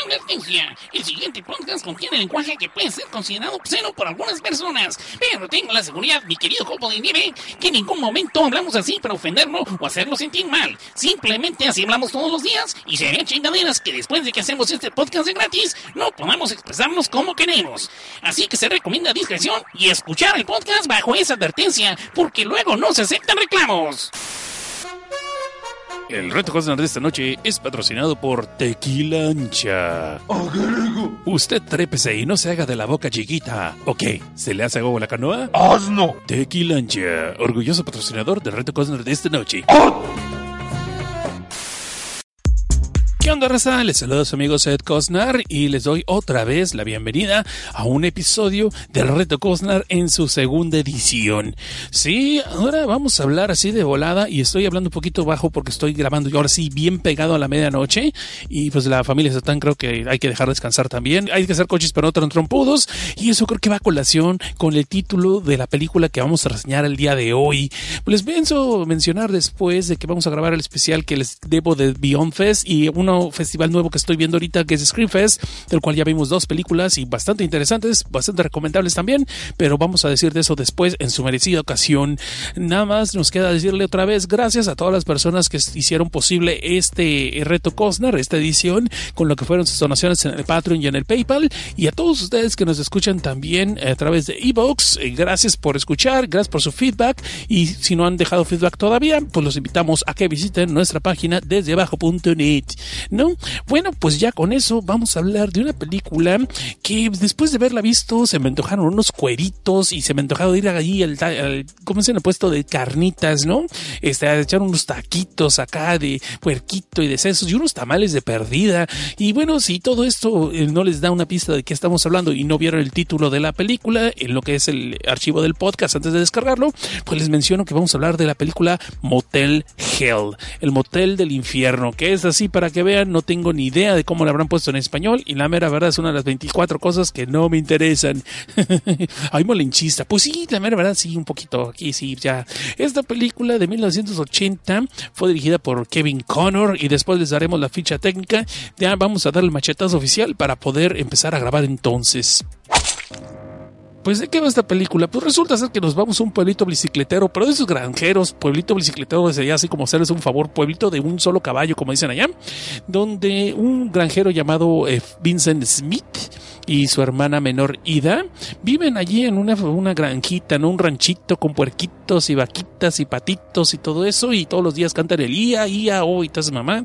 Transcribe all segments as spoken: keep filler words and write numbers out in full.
Advertencia: el siguiente podcast contiene lenguaje que puede ser considerado obsceno por algunas personas, pero tengo la seguridad, mi querido copo de nieve, que en ningún momento hablamos así para ofenderlo o hacerlo sentir mal. Simplemente así hablamos todos los días y serían chingaderas que después de que hacemos este podcast de gratis no podamos expresarnos como queremos. Así que se recomienda discreción y escuchar el podcast bajo esa advertencia, porque luego no se aceptan reclamos. El reto Cosnar de esta noche es patrocinado por Tequila Ancha. ¡Agrego! Usted trépese y no se haga de la boca chiquita. Ok, ¿se le hace agua la canoa? ¡Asno! Tequila Ancha, orgulloso patrocinador del reto Cosnar de esta noche. ¡Ah! ¿Qué onda, raza? Les saluda a su amigo Seth Cosnar y les doy otra vez la bienvenida a un episodio del Reto Cosnar en su segunda edición. Sí, ahora vamos a hablar así de volada y estoy hablando un poquito bajo porque estoy grabando yo ahora sí bien pegado a la medianoche y pues la familia Satán creo que hay que dejar descansar también. Hay que hacer coches pero no tan trompudos y eso creo que va a colación con el título de la película que vamos a reseñar el día de hoy. Les pienso mencionar después de que vamos a grabar el especial que les debo de Beyond Fest y uno festival nuevo que estoy viendo ahorita que es Screamfest, del cual ya vimos dos películas y bastante interesantes, bastante recomendables también, pero vamos a decir de eso después en su merecida ocasión. Nada más nos queda decirle otra vez gracias a todas las personas que hicieron posible este reto Cosnar, esta edición, con lo que fueron sus donaciones en el Patreon y en el PayPal, y a todos ustedes que nos escuchan también a través de iVoox, gracias por escuchar, gracias por su feedback, y si no han dejado feedback todavía, pues los invitamos a que visiten nuestra página desde abajo punto net. ¿No? Bueno, pues ya con eso vamos a hablar de una película que después de haberla visto se me antojaron unos cueritos y se me antojaron ir allí al, al ¿cómo se llama? Puesto de carnitas, ¿no? Este, a echar unos taquitos acá de puerquito y de sesos y unos tamales de perdida. Y bueno, si todo esto eh, no les da una pista de qué estamos hablando y no vieron el título de la película en lo que es el archivo del podcast antes de descargarlo, pues les menciono que vamos a hablar de la película Motel Hell, el motel del infierno, que es así para que vean. No tengo ni idea de cómo lo habrán puesto en español y la mera verdad es una de las veinticuatro cosas que no me interesan. Ay, molenchista. Pues sí, la mera verdad sí, un poquito aquí sí, ya. Esta película de mil novecientos ochenta fue dirigida por Kevin Connor y después les daremos la ficha técnica. Ya vamos a dar el machetazo oficial para poder empezar a grabar entonces. Pues, ¿de qué va esta película? Pues resulta ser que nos vamos a un pueblito bicicletero, pero de esos granjeros, pueblito bicicletero sería así como hacerles un favor, pueblito de un solo caballo, como dicen allá, donde un granjero llamado eh, Vincent Smith y su hermana menor Ida viven allí en una, una granjita, ¿no? Un ranchito con puerquitos y vaquitas y patitos y todo eso, y todos los días cantan el ia, ia, oh, y todas mamá.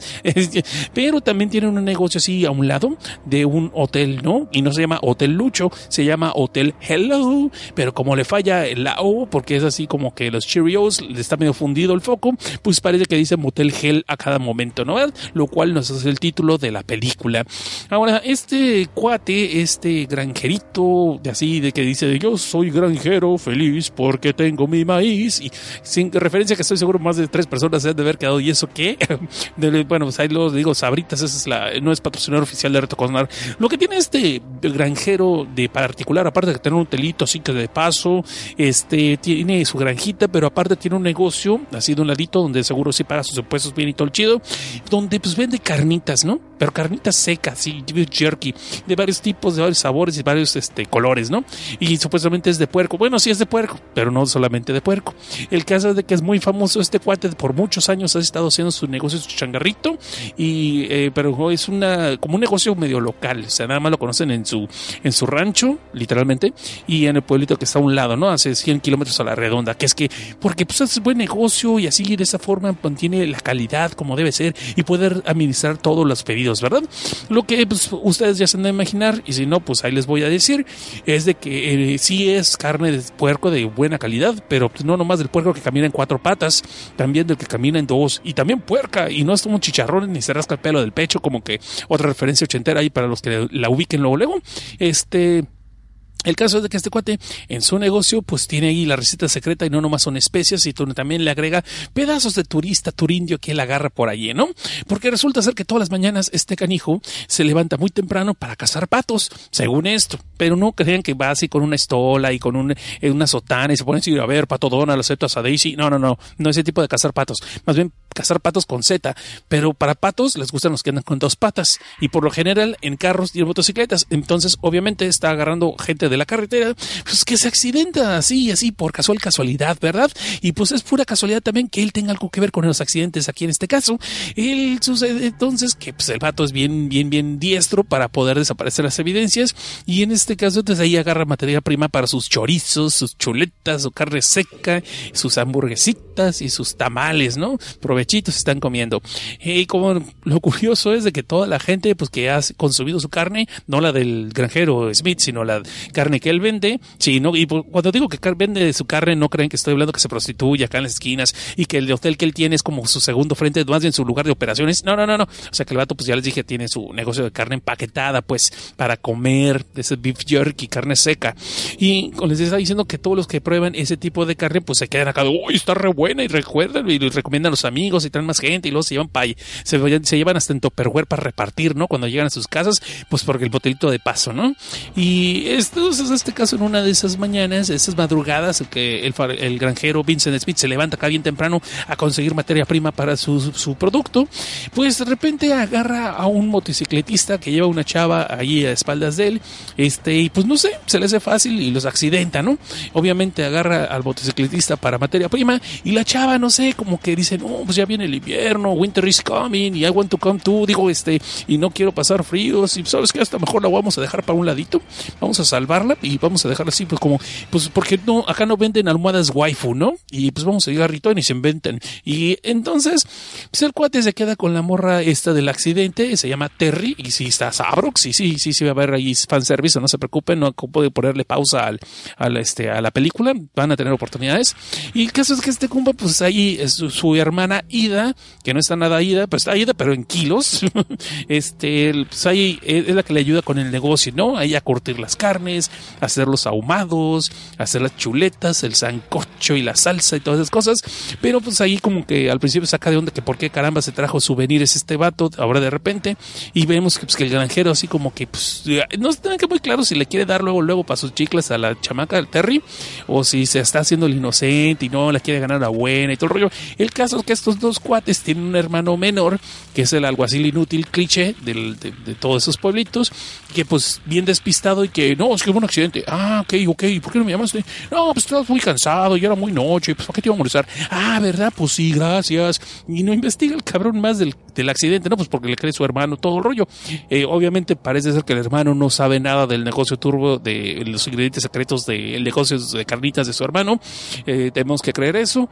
Pero también tienen un negocio así a un lado de un hotel, ¿no? Y no se llama Hotel Lucho, se llama Hotel Hello, pero como le falla la O, porque es así como que los Cheerios le está medio fundido el foco, pues parece que dice Motel Hell a cada momento, ¿no? Lo cual nos hace el título de la película. Ahora, este cuate, este granjerito, de así, de que dice, yo soy granjero feliz porque tengo mi maíz, y sin referencia que estoy seguro más de tres personas se han de haber quedado, ¿y eso qué? de, bueno, pues ahí los digo, Sabritas, esa es la, no es patrocinador oficial de Reto Cosnar. Lo que tiene este granjero de particular, aparte de tener un hotelito así que de paso, este, tiene su granjita, pero aparte tiene un negocio, así de un ladito, donde seguro sí paga sus impuestos bien y todo el chido, donde pues vende carnitas, ¿no? Pero carnitas secas, sí, jerky, de varios tipos, de varios sabores y varios este, colores, ¿no? Y supuestamente es de puerco. Bueno, sí es de puerco, pero no solamente de puerco. El caso es de que es muy famoso este cuate, por muchos años ha estado haciendo su negocio, su changarrito, y, eh, pero es una, como un negocio medio local, o sea, nada más lo conocen en su, en su rancho, literalmente, y en el pueblito que está a un lado, ¿no? Hace cien kilómetros a la redonda, que es que, porque pues es buen negocio y así de esa forma mantiene la calidad como debe ser y poder administrar todos los pedidos, ¿verdad? Lo que pues, ustedes ya se han de imaginar, y si no, pues ahí les voy a decir, es de que eh, sí es carne de puerco de buena calidad, pero pues, no nomás del puerco que camina en cuatro patas, también del que camina en dos, y también puerca, y no es como un chicharrón ni se rasca el pelo del pecho, como que otra referencia ochentera ahí para los que la ubiquen luego luego, este... El caso es de que este cuate en su negocio pues tiene ahí la receta secreta y no nomás son especias y también le agrega pedazos de turista, turindio que él agarra por allí, ¿no? Porque resulta ser que todas las mañanas este canijo se levanta muy temprano para cazar patos, según esto, pero no crean que va así con una estola y con un, eh, una sotana y se pone así, a ver, Pato Donald, aceptas a Daisy, no, no, no, no ese tipo de cazar patos, más bien cazar patos con Z, pero para patos les gustan los que andan con dos patas y por lo general en carros y en motocicletas, entonces obviamente está agarrando gente de la carretera, pues que se accidenta así, así por casual casualidad, ¿verdad? Y pues es pura casualidad también que él tenga algo que ver con los accidentes aquí en este caso. Él sucede entonces que pues el vato es bien, bien, bien diestro para poder desaparecer las evidencias y en este caso entonces ahí agarra materia prima para sus chorizos, sus chuletas, su carne seca, sus hamburguesitas y sus tamales, ¿no? Provechitos están comiendo. Y como lo curioso es de que toda la gente pues que ha consumido su carne, no la del granjero Smith, sino la carne que él vende, sí, no, y cuando digo que vende su carne, no creen que estoy hablando que se prostituye acá en las esquinas y que el hotel que él tiene es como su segundo frente, más bien su lugar de operaciones. No, no, no, no. O sea que el vato, pues ya les dije, tiene su negocio de carne empaquetada, pues, para comer, ese beef jerky, carne seca. Y les está diciendo que todos los que prueban ese tipo de carne, pues se quedan acá, uy, está re buena, y recuerdan, y recomiendan a los amigos, y traen más gente, y luego se llevan pa, se, se llevan hasta en Tupperware para repartir, ¿no? Cuando llegan a sus casas, pues porque el botelito de paso, ¿no? Y esto es este caso en una de esas mañanas, esas madrugadas, que el, el granjero Vincent Smith se levanta acá bien temprano a conseguir materia prima para su, su producto, pues de repente agarra a un motocicletista que lleva una chava ahí a espaldas de él, este, y pues no sé, se le hace fácil y los accidenta, ¿no? Obviamente agarra al motocicletista para materia prima y la chava, no sé, como que dice, no, pues ya viene el invierno, winter is coming y I want to come too, digo, este, y no quiero pasar fríos y sabes que hasta mejor la vamos a dejar para un ladito, vamos a salvarla y vamos a dejarla así, pues como, pues porque no, acá no venden almohadas waifu, ¿no? Y pues vamos a llegar a Ritón y se inventan. Y entonces, pues el cuate se queda con la morra esta del accidente, se llama Terry, y sí está Sabrox, sí, sí, sí, sí va a haber ahí fanservice, no se preocupen, no puede ponerle pausa al, al este, a la película, van a tener oportunidades. Y el caso es que este compa, pues ahí es su, su hermana Ida, que no está nada Ida, pues está Ida, pero en kilos, este, pues ahí es la que le ayuda con el negocio, ¿no? Ahí a curtir las carnes, a hacer los ahumados, a hacer las chuletas, el sancocho y la salsa y todas esas cosas, pero pues ahí como que al principio saca de onda que por qué caramba se trajo souvenirs este vato, ahora de repente, y vemos que, pues, que el granjero así como que pues no está muy claro si le quiere dar luego luego para sus chicles a la chamaca del Terry, o si se está haciendo el inocente y no la quiere ganar la buena y todo el rollo. El caso es que estos dos cuates tienen un hermano menor, que es el alguacil inútil cliché del, de, de todos esos pueblitos, que pues bien despistado y que no, es que hubo un accidente. Ah, ok, ok, ¿por qué no me llamaste? No, pues estabas muy cansado y era muy noche, pues ¿para qué te iba a molestar? Ah, ¿verdad? Pues sí, gracias. Y no investiga el cabrón más del, del accidente, ¿no? Pues porque le cree su hermano todo el rollo. Eh, obviamente parece ser que el hermano no sabe nada del negocio turbo, de los ingredientes secretos del negocio de carnitas de su hermano. Eh, tenemos que creer eso.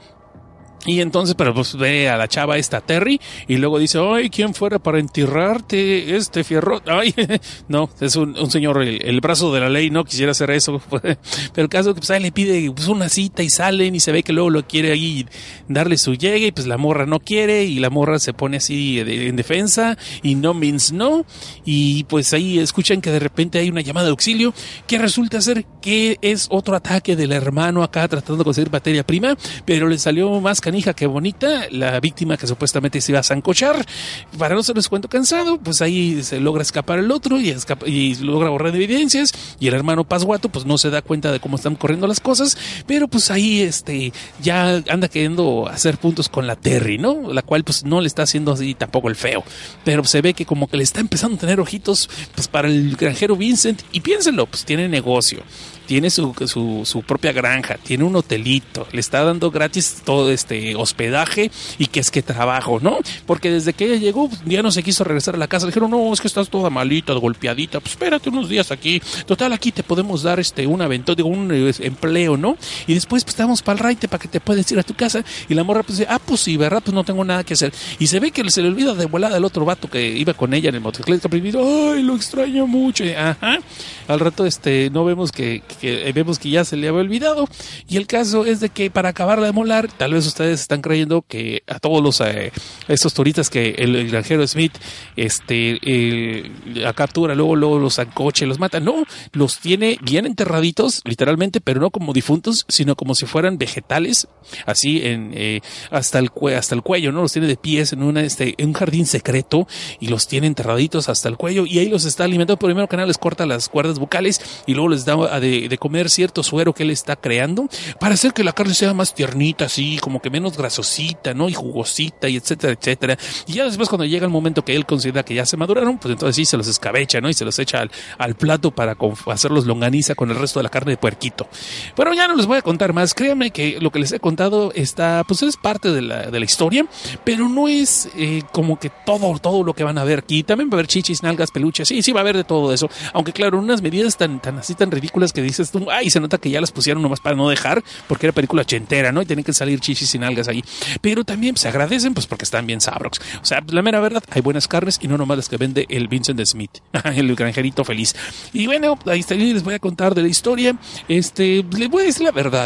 Y entonces, pero pues ve a la chava esta Terry y luego dice, ay, ¿quién fuera para enterrarte este fierro? Ay, no, es un, un señor, el, el brazo de la ley, no quisiera hacer eso. Pero el caso es que pues ahí le pide pues, una cita y salen y se ve que luego lo quiere ahí darle su llegue y pues la morra no quiere y la morra se pone así de, en defensa y no means no. Y pues ahí escuchan que de repente hay una llamada de auxilio que resulta ser que es otro ataque del hermano acá tratando de conseguir materia prima, pero le salió más hija, qué bonita, la víctima que supuestamente se iba a zancochar, para no ser les cuento cansado, pues ahí se logra escapar el otro y, escapa, y logra borrar evidencias y el hermano Pasguato pues no se da cuenta de cómo están corriendo las cosas, pero pues ahí este ya anda queriendo hacer puntos con la Terry, ¿no? La cual pues no le está haciendo así tampoco el feo, pero se ve que como que le está empezando a tener ojitos pues para el granjero Vincent y piénsenlo, pues tiene negocio, tiene su, su, su propia granja, tiene un hotelito, le está dando gratis todo este hospedaje y que es que trabajo, ¿no? Porque desde que ella llegó ya no se quiso regresar a la casa, le dijeron, no, es que estás toda malita, golpeadita, pues espérate unos días aquí, total aquí te podemos dar este un aventón, digo, un eh, empleo, ¿no? Y después pues te damos para el raite para que te puedas ir a tu casa y la morra pues dice, ah, pues sí, ¿verdad? Pues no tengo nada que hacer. Y se ve que se le olvida de volada el otro vato que iba con ella en el motocicleta primero, ay, lo extraño mucho, y, ajá, al rato este no vemos que, que eh, vemos que ya se le había olvidado. Y el caso es de que para acabarla de molar, tal vez ustedes están creyendo que a todos los eh, estos turistas que el, el granjero Smith este eh, captura, luego, luego los ancoche, los mata. No, los tiene bien enterraditos, literalmente, pero no como difuntos, sino como si fueran vegetales, así en eh, hasta el cue- hasta el cuello, ¿no? Los tiene de pies en una este en un jardín secreto y los tiene enterraditos hasta el cuello y ahí los está alimentando. Primero que nada les corta las cuerdas bucales y luego les da de, de comer cierto suero que él está creando para hacer que la carne sea más tiernita, así como que menos grasosita, ¿no? Y jugosita y etcétera, etcétera. Y ya después cuando llega el momento que él considera que ya se maduraron, pues entonces sí se los escabecha, ¿no? Y se los echa al, al plato para hacerlos longaniza con el resto de la carne de puerquito. Pero ya no les voy a contar más. Créanme que lo que les he contado está, pues es parte de la, de la historia, pero no es eh, como que todo, todo lo que van a ver aquí. También va a haber chichis, nalgas, peluches, sí, sí va a haber de todo eso. Aunque claro, unas medidas tan, tan así, tan ridículas que dices tú, ay, se nota que ya las pusieron nomás para no dejar, porque era película ochentera, ¿no? Y tienen que salir chichis y nalgas ahí. Pero también se agradecen, pues porque están bien sabrox. O sea, la mera verdad, hay buenas carnes y no nomás las que vende el Vincent Smith, el granjerito feliz. Y bueno, ahí está, les voy a contar de la historia. Este, les voy a decir la verdad.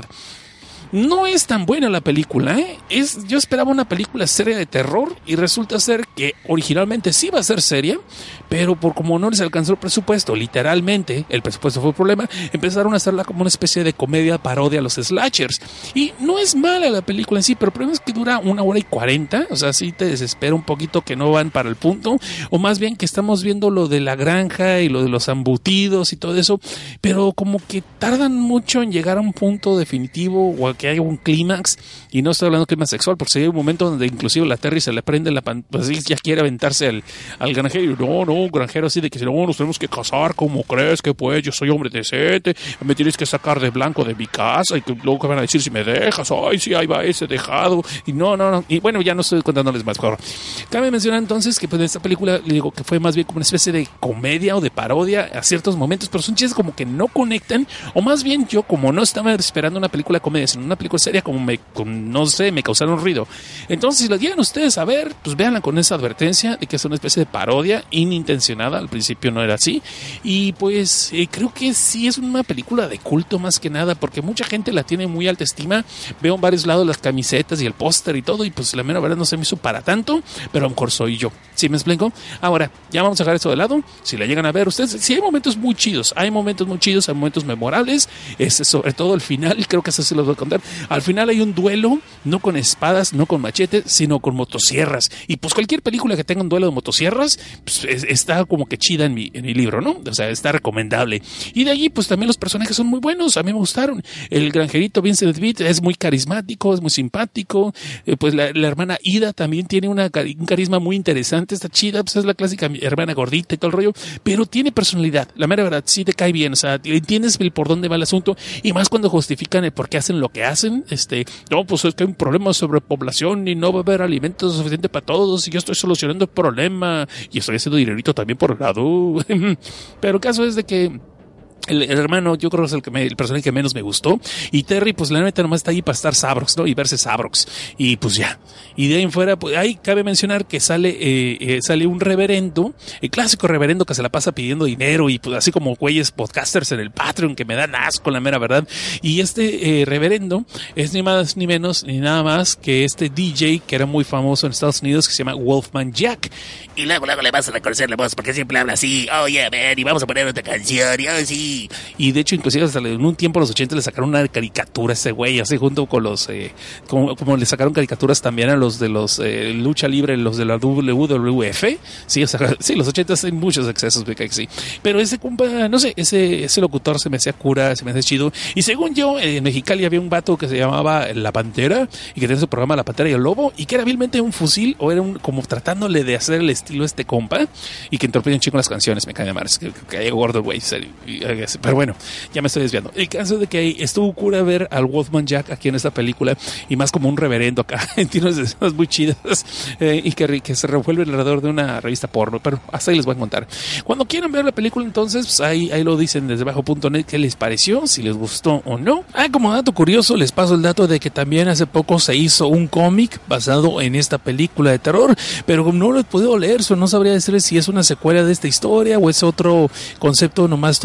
No es tan buena la película, ¿eh? Es, yo esperaba una película seria de terror y resulta ser que originalmente sí iba a ser seria, pero por como no les alcanzó el presupuesto, literalmente, el presupuesto fue el problema, empezaron a hacerla como una especie de comedia parodia a los slashers. Y no es mala la película en sí, pero el problema es que dura una hora y cuarenta, o sea, sí te desespera un poquito que no van para el punto, o más bien que estamos viendo lo de la granja y lo de los embutidos y todo eso, pero como que tardan mucho en llegar a un punto definitivo o a que haya un clímax, y no estoy hablando de clímax sexual, porque hay un momento donde inclusive la Terry se le prende la pan, pues ya quiere aventarse al, al granjero, y no, no, un granjero así de que si no, nos tenemos que casar, ¿cómo crees que pues yo soy hombre decente, me tienes que sacar de blanco de mi casa, y que luego que van a decir si me dejas, ay sí, ahí va ese dejado, y no, no, no, y bueno, ya no estoy contándoles más, por cabe mencionar entonces que pues en esta película, le digo que fue más bien como una especie de comedia o de parodia a ciertos momentos, pero son chistes como que no conectan, o más bien yo como no estaba esperando una película comedia, sino una película seria, como me, con, no sé, me causaron ruido. Entonces, si la llegan ustedes a ver, pues véanla con esa advertencia de que es una especie de parodia inintencionada, al principio no era así, y pues eh, creo que sí es una película de culto más que nada, porque mucha gente la tiene muy alta estima, veo en varios lados las camisetas y el póster y todo, y pues la mera verdad no se me hizo para tanto, pero a lo mejor soy yo, ¿sí me explico? Ahora, ya vamos a dejar eso de lado, si la llegan a ver ustedes, sí hay momentos muy chidos, hay momentos muy chidos, hay momentos memorables, es sobre todo el final, creo que eso sí los voy a contar. Al final hay un duelo, no con espadas, no con machetes, sino con motosierras. Y pues cualquier película que tenga un duelo de motosierras, pues es, está como que chida en mi, en mi libro, ¿no? O sea, está recomendable. Y de allí, pues también los personajes son muy buenos, a mí me gustaron. El granjerito Vincent Smith es muy carismático, es muy simpático. Eh, pues la, la hermana Ida también tiene una, un carisma muy interesante, está chida, pues es la clásica hermana gordita y todo el rollo, pero tiene personalidad. La mera verdad, sí te cae bien, o sea, entiendes por dónde va el asunto, y más cuando justifican el por qué hacen lo que hacen. Este, no, pues es que hay un problema de sobrepoblación y no va a haber alimentos suficientes para todos y yo estoy solucionando el problema y estoy haciendo dinerito también por el lado. Pero el caso es de que El, el hermano, yo creo que es el, que me, el personaje que menos me gustó. Y Terry, pues la neta nomás está ahí para estar sabrox, ¿no? Y verse sabrox. Y pues ya. Y de ahí en fuera, pues ahí cabe mencionar que sale, eh, eh, sale un reverendo, el clásico reverendo que se la pasa pidiendo dinero y pues así como güeyes podcasters en el Patreon que me dan asco, la mera verdad. Y este eh, reverendo es ni más ni menos ni nada más que este D J que era muy famoso en Estados Unidos que se llama Wolfman Jack. Y luego, luego le vas a reconocer la voz porque siempre habla así. Oh, yeah, man, y vamos a poner otra canción. Y oh, sí. Y de hecho, inclusive hasta en un tiempo, en los ochenta, le sacaron una caricatura a ese güey, así junto con los, eh, como, como le sacaron caricaturas también a los de los eh, lucha libre, los de la W W F. Sí, o sea, sí, los ochenta hay muchos excesos, me cae que sí. Pero ese compa, no sé, ese, ese locutor se me hacía cura, se me hacía chido. Y según yo, en Mexicali había un vato que se llamaba La Pantera, y que tenía su programa La Pantera y el Lobo, y que era vilmente un fusil, o era un, como tratándole de hacer el estilo a este compa, y que entorpecía un chico las canciones, me cae de mar, es que cae gordo, güey, pero bueno, ya me estoy desviando. El caso de que estuvo cura ver al Wolfman Jack aquí en esta película, y más como un reverendo acá, tiene unas escenas muy chidas, eh, y que, que se revuelve alrededor de una revista porno, pero hasta ahí les voy a contar. Cuando quieran ver la película, entonces, pues ahí, ahí lo dicen desde bajo punto net qué les pareció, si les gustó o no. Ah, como dato curioso, les paso el dato de que también hace poco se hizo un cómic basado en esta película de terror, pero como no lo he podido leer, so no sabría decirles si es una secuela de esta historia o es otro concepto nomás tomando la misma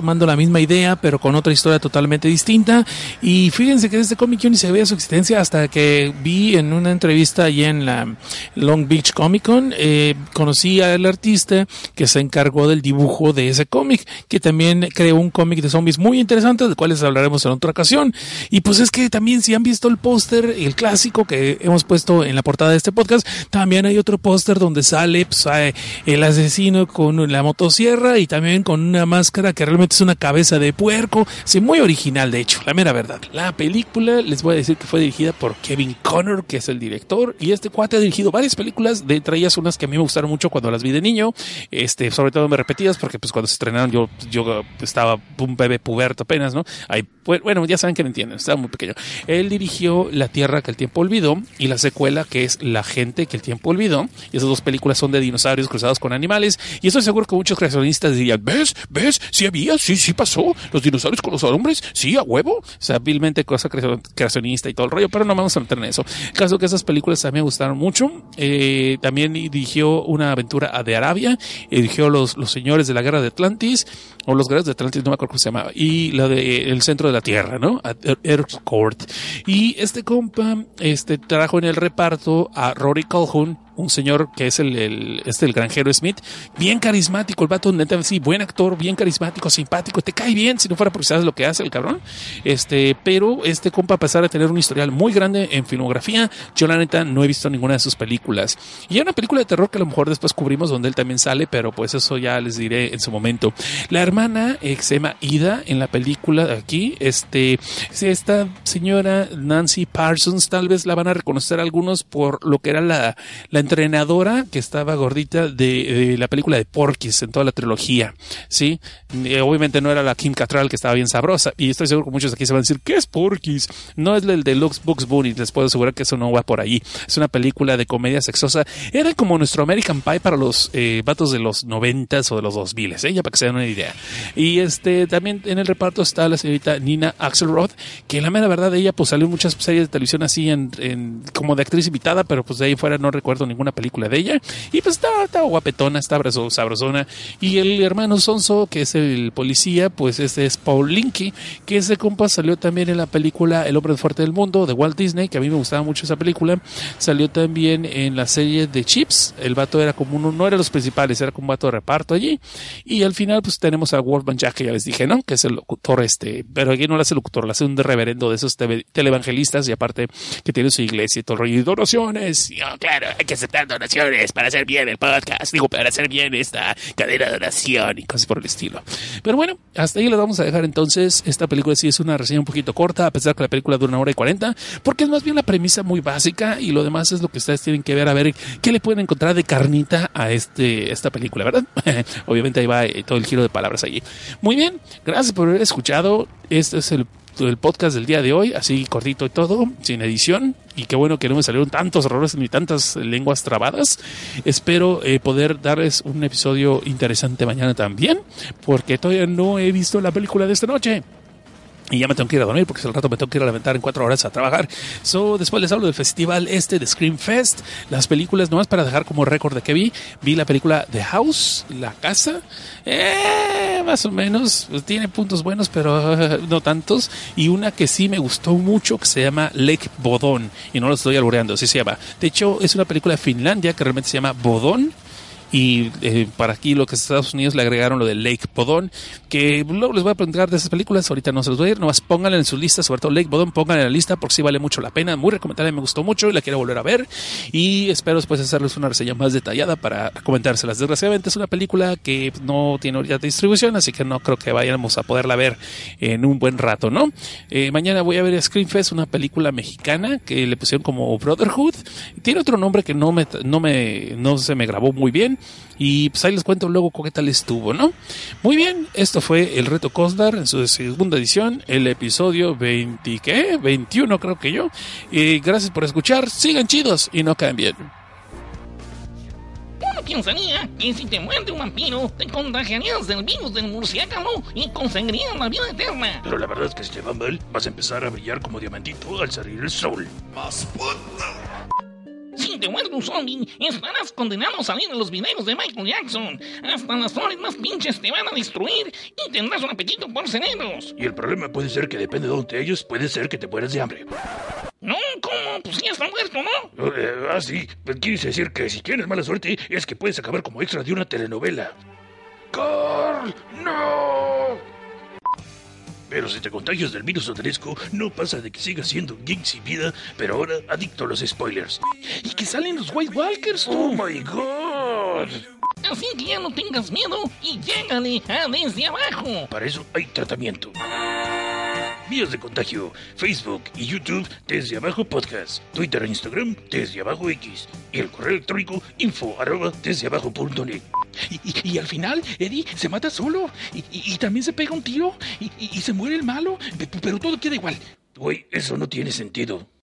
misma idea, pero con otra historia totalmente distinta. Y fíjense que este cómic yo ni sabía su existencia hasta que vi en una entrevista allí en la Long Beach Comic Con, eh, conocí al artista que se encargó del dibujo de ese cómic, que también creó un cómic de zombies muy interesante, del cual les hablaremos en otra ocasión. Y pues es que también, si han visto el póster, el clásico que hemos puesto en la portada de este podcast, también hay otro póster donde sale pues, el asesino con la motosierra y también con una máscara que realmente es una cabeza de puerco. Sí, muy original, de hecho, la mera verdad. La película, les voy a decir que fue dirigida por Kevin Connor, que es el director, y este cuate ha dirigido varias películas, de entre ellas unas que a mí me gustaron mucho cuando las vi de niño, este, sobre todo me repetidas, porque pues cuando se estrenaron yo, yo estaba un bebé puberto apenas, ¿no? Ahí, bueno, ya saben que me entienden, estaba muy pequeño. Él dirigió La Tierra que el tiempo olvidó y la secuela que es La Gente que el tiempo olvidó, y esas dos películas son de dinosaurios cruzados con animales, y estoy seguro que muchos creacionistas dirían, ¿ves? ¿Ves? Sí había, sí, sí pasó, los dinosaurios con los hombres, sí, a huevo, o sea, vilmente cosa creacionista y todo el rollo, pero no vamos a meter en eso. El caso que esas películas también me gustaron mucho. Eh, también dirigió Una aventura de Arabia, dirigió los, los Señores de la Guerra de Atlantis, o Los Guerreros de Atlantis, no me acuerdo cómo se llamaba, y la de El Centro de la Tierra, ¿no? Earth's Court. Y este compa, este, trajo en el reparto a Rory Calhoun, un señor que es el, el, este, el granjero Smith, bien carismático, el vato, neta, sí, buen actor, bien carismático, simpático, te cae bien, si no fuera porque sabes lo que hace el cabrón, este, pero este compa, a pesar de tener un historial muy grande en filmografía, yo la neta no he visto ninguna de sus películas, y hay una película de terror que a lo mejor después cubrimos donde él también sale, pero pues eso ya les diré en su momento. La hermana, eh, se llama Ida, en la película de aquí, este, esta señora Nancy Parsons, tal vez la van a reconocer algunos por lo que era la, la entrenadora que estaba gordita de, de la película de Porky's en toda la trilogía, ¿sí? Eh, obviamente no era la Kim Cattrall, que estaba bien sabrosa, y estoy seguro que muchos de aquí se van a decir, ¿qué es Porky's? No es el de Lux Bugs Bunny, les puedo asegurar que eso no va por ahí. Es una película de comedia sexosa, era como nuestro American Pie para los eh, vatos de los noventas o de los dos miles, ¿eh? Ya para que se den una idea. Y este, también en el reparto está la señorita Nina Axelrod, que la mera verdad, ella pues salió en muchas series de televisión así en, en como de actriz invitada, pero pues de ahí fuera no recuerdo ninguna película de ella, y pues estaba, estaba guapetona, estaba sabrosona. Y el hermano Sonso, que es el policía, pues este es Paul Linke, que ese compa salió también en la película El hombre más fuerte del mundo de Walt Disney, que a mí me gustaba mucho esa película. Salió también en la serie de Chips, el vato era como uno, no era los principales, era como un vato de reparto allí. Y al final pues tenemos a Wolfman Jack, que ya les dije, ¿no? Que es el locutor este, pero aquí no lo hace locutor, lo hace un reverendo de esos tele, televangelistas, y aparte que tiene su iglesia y todo el rollo, y donaciones. Y, oh, claro, hay que aceptar donaciones para hacer bien el podcast, digo, para hacer bien esta cadena de donación y cosas por el estilo. Pero bueno, hasta ahí les vamos a dejar entonces. Esta película sí es una reseña un poquito corta, a pesar que la película dura una hora y cuarenta, porque es más bien la premisa muy básica, y lo demás es lo que ustedes tienen que ver, a ver qué le pueden encontrar de carnita a este esta película, ¿verdad? Obviamente ahí va eh, todo el giro de palabras allí. Muy bien, gracias por haber escuchado. Este es el el podcast del día de hoy, así cortito y todo, sin edición, y qué bueno que no me salieron tantos errores ni tantas lenguas trabadas. Espero eh, poder darles un episodio interesante mañana también, porque todavía no he visto la película de esta noche. Y ya me tengo que ir a dormir porque al rato me tengo que ir a levantar en cuatro horas a trabajar. So, después les hablo del festival este de Scream Fest. Las películas, nomás para dejar como récord de que vi. Vi la película The House, La Casa. Eh, más o menos. Pues tiene puntos buenos, pero uh, no tantos. Y una que sí me gustó mucho, que se llama Lake Bodón. Y no lo estoy albureando, así se llama. De hecho, es una película de Finlandia que realmente se llama Bodón. Y eh, para aquí lo que es Estados Unidos le agregaron lo de Lake Bodón, que luego les voy a preguntar de esas películas, ahorita no se los voy a ir, nomás pónganla en su lista, sobre todo Lake Bodón, pónganla en la lista porque sí vale mucho la pena, muy recomendable, me gustó mucho y la quiero volver a ver, y espero después hacerles una reseña más detallada para comentárselas. Desgraciadamente es una película que no tiene ahorita distribución, así que no creo que vayamos a poderla ver en un buen rato, ¿no? Eh, mañana voy a ver Scream Fest, una película mexicana que le pusieron como Brotherhood, tiene otro nombre que no me, no me, no se me grabó muy bien. Y pues ahí les cuento luego qué tal estuvo, ¿no? Muy bien, esto fue el Reto Cosnar en su segunda edición, el episodio veinte, ¿qué? veintiuno creo que yo. Y gracias por escuchar, sigan chidos y no cambien. Uno pensaría que si te muerde un vampiro, te contagiarías del virus del murciélago y conseguirías la vida eterna. Pero la verdad es que si te va mal, vas a empezar a brillar como diamantito al salir el sol. ¡Más puta! Sí, te muerde un zombie, estarás condenado a salir en los videos de Michael Jackson. Hasta las flores más pinches te van a destruir y tendrás un apetito por cerebros. Y el problema puede ser que depende de dónde ellos, puede ser que te mueras de hambre. No, ¿cómo? Pues ya está muerto, ¿no? Eh, ah, sí, pues quieres decir que si tienes mala suerte es que puedes acabar como extra de una telenovela. ¡Carl! ¡No! Pero si te contagias del virus soteresco, no pasa de que sigas siendo un geek sin vida, pero ahora adicto a los spoilers. Y que salen los White Walkers, tú. ¡Oh, my God! Así que ya no tengas miedo y llégale a Desde Abajo. Para eso hay tratamiento. Vías de contagio: Facebook y YouTube Desde Abajo Podcast, Twitter e Instagram Desde Abajo X y el correo electrónico info arroba desde abajo punto net. Y, y, y al final, Eddie se mata solo y, y, y también se pega un tiro y, y, y se muere el malo, pero todo queda igual. Güey, eso no tiene sentido.